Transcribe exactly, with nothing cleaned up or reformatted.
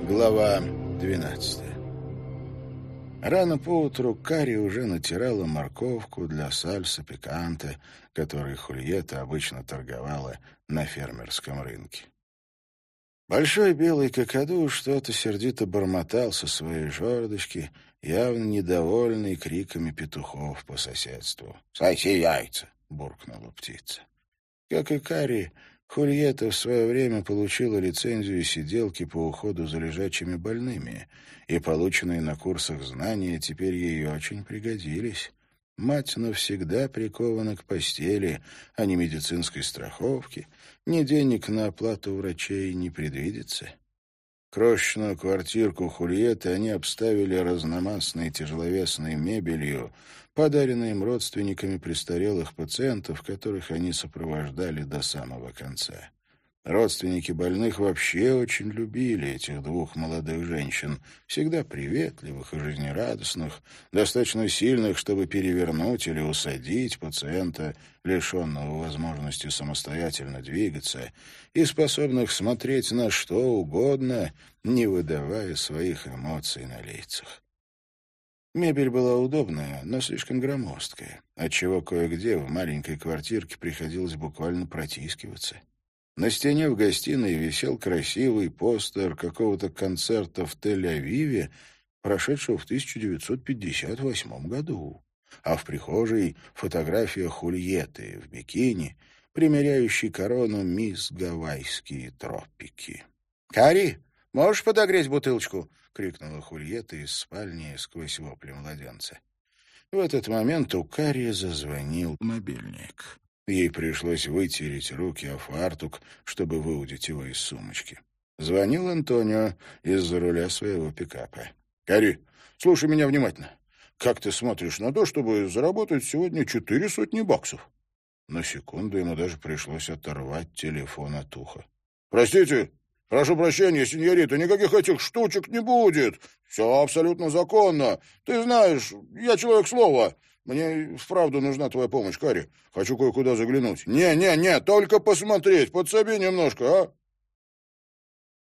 Глава двенадцатая. Рано поутру Кари уже натирала морковку для сальса пиканте, которой Хульетта обычно торговала на фермерском рынке. Большой белый какаду что-то сердито бормотал со своей жердочки, явно недовольный криками петухов по соседству. «Соси яйца!» — буркнула птица. Как и Кари, Хульетта в свое время получила лицензию сиделки по уходу за лежачими больными, и полученные на курсах знания теперь ей очень пригодились. Мать навсегда прикована к постели, а ни медицинской страховки, ни денег на оплату врачей не предвидится. Крошечную квартирку Хульетты они обставили разномастной тяжеловесной мебелью, подаренной им родственниками престарелых пациентов, которых они сопровождали до самого конца. Родственники больных вообще очень любили этих двух молодых женщин, всегда приветливых и жизнерадостных, достаточно сильных, чтобы перевернуть или усадить пациента, лишенного возможности самостоятельно двигаться, и способных смотреть на что угодно, не выдавая своих эмоций на лицах. Мебель была удобная, но слишком громоздкая, отчего кое-где в маленькой квартирке приходилось буквально протискиваться. На стене в гостиной висел красивый постер какого-то концерта в Тель-Авиве, прошедшего в тысяча девятьсот пятьдесят восьмом году, а в прихожей фотография Хульетты в бикини, примеряющей корону мисс Гавайские тропики. «Кари, можешь подогреть бутылочку?» — крикнула Хульетта из спальни сквозь вопли младенца. В этот момент у Кари зазвонил мобильник. Ей пришлось вытереть руки о фартук, чтобы выудить его из сумочки. Звонил Антонио из-за руля своего пикапа. «Кари, слушай меня внимательно. Как ты смотришь на то, чтобы заработать сегодня четыре сотни баксов?» На секунду ему даже пришлось оторвать телефон от уха. «Простите, прошу прощения, сеньорита, никаких этих штучек не будет. Все абсолютно законно. Ты знаешь, я человек слова. Мне вправду нужна твоя помощь, Кари. Хочу кое-куда заглянуть. Не-не-не, только посмотреть, подсоби немножко, а?